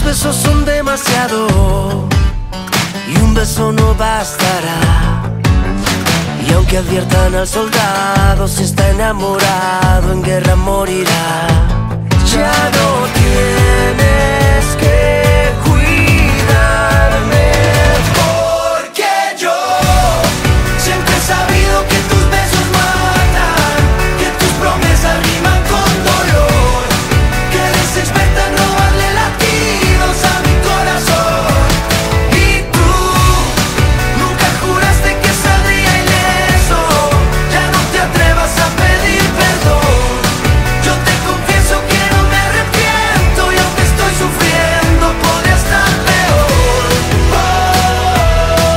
besos son demasiado y un beso no bastará. Y aunque adviertan al soldado, si está enamorado en guerra morirá.